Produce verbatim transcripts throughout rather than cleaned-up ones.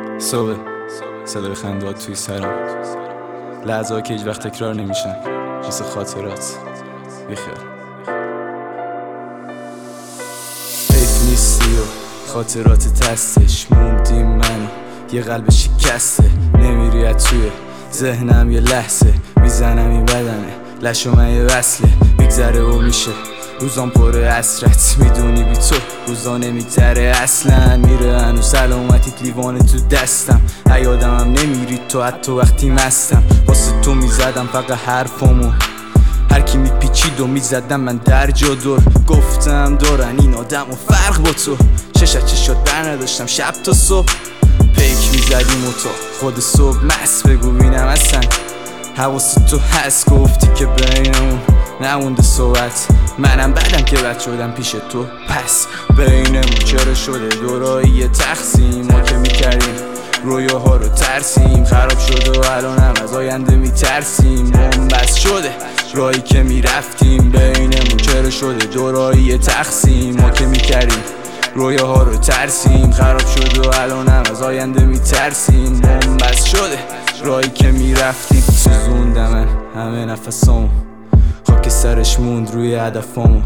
صبح صدای خندات توی سرم، لحظه‌ها که هیچ وقت تکرار نمیشن، مثل خاطرات بیخیال. حیف نیستی و خاطرات تستش، موندیم منو یه قلب شکسته. نمیری از توی ذهنم یه لحظه، میزنم این بدنه لش و من یه وصله. میگذره و میشه روزان پر حسرت، میدونی بی تو روزا نمیگذره اصلا. میره هنو سلامتیت لیوان تو دستم، یادم هم نمیری تو حتی وقتی مستم. واسه تو میزدم فقط حرفامو، هر کی میپیچید و میزدم من در جا دور. گفتم دارن این آدم و فرق با تو، چشت چشات بر نداشتم شب تا صبح. پیک میزدیم و تا خود صبح مست، بگو بینم اصلا حواست تو هست. گفتی که بینمون نمونده صحبت، منم بعدم که بد شدم پیش تو. پس بینمون چرا شده دورایی تقسیم؟ ما که میکردیم رویاها رو ترسیم، خراب شده و الان هم از آینده میترسیم. بس شده راهی که میرفتیم، بینمون چرا شده دورایی تقسیم؟ ما که میکردیم رویاها رو ترسیم، خراب شده و الان هم از آینده میترسیم. بس شده راهی که میرفتیم. سوزوندم من همه نفسامو، خاک سرش موند روی هدفامو.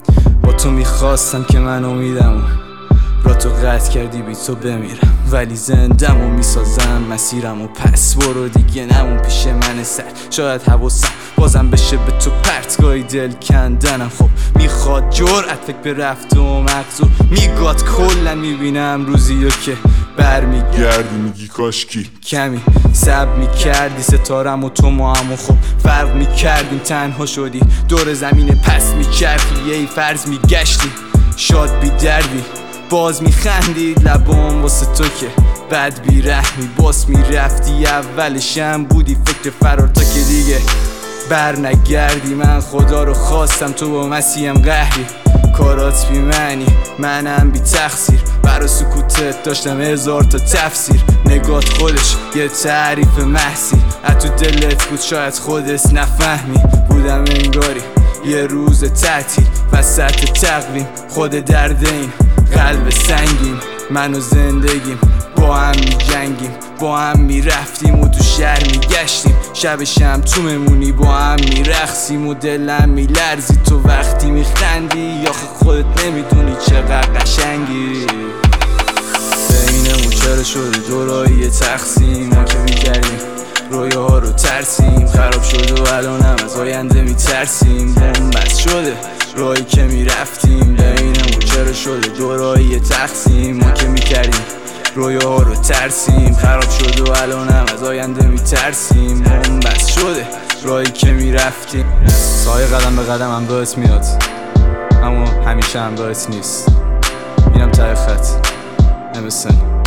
با تو میخواستم که من امیدمو را تو قطع کردی بی تو بمیرم، ولی زندم و میسازم مسیرم. و پس برو دیگه نمون پیش من سر، شاید حواسم بازم بشه به تو پرتگاهی دل کندنم. خب میخواد جرأت فکر به رفت و مقصو میگاد کلن. میبینم روزی رو که برمیگردی میگی کاشکی کمی سب میکردی ستارم و تو ما هم. و خب فرق میکردیم، تنها شدی دور زمین پس میچرخی. ای فرض میگشتی شاد بی دردی، باز میخندید لبام واسه تو که بد بی رحمی. باز میرفتی اولشم بودی فکر فرار تا که دیگه بر نگردی. من خدا رو خواستم تو با مسیحم قهری، کارات بی معنی منم بی تقصیر. برا سکوتت داشتم هزار تا تفسیر، نگات خودش یه تعریف محضی. از تو دلت بود شاید خودت نفهمی، بودم انگاری یه روز تعطیل وسط تقویم. خود درد این قلب سنگیم، من و زندگیم با هم می جنگیم. با هم می رفتیم و تو شهر می گشتیم، شب شم تو ممونی با هم می رقصیم. و دلم می لرزی تو وقتی می خندی، آخه خودت نمیدونی چقدر قشنگی. بینمون چرا شده دورایی تقسیم؟ ما که می کردیم رویاها رو ترسیم، خراب شده و الان هم از آینده می ترسیم. بس شده راهی که می رفتیم، بینمون چرا شده دورایی تقسیم؟ ما که می کردیم رویاها رو ترسیم، خراب شده و الان هم از آینده می ترسیم. بس شده راهی که می رفتیم. سایه قدم به قدم همراهت میاد، اما همیشه همراهت نیست. میرم ته خط نمسن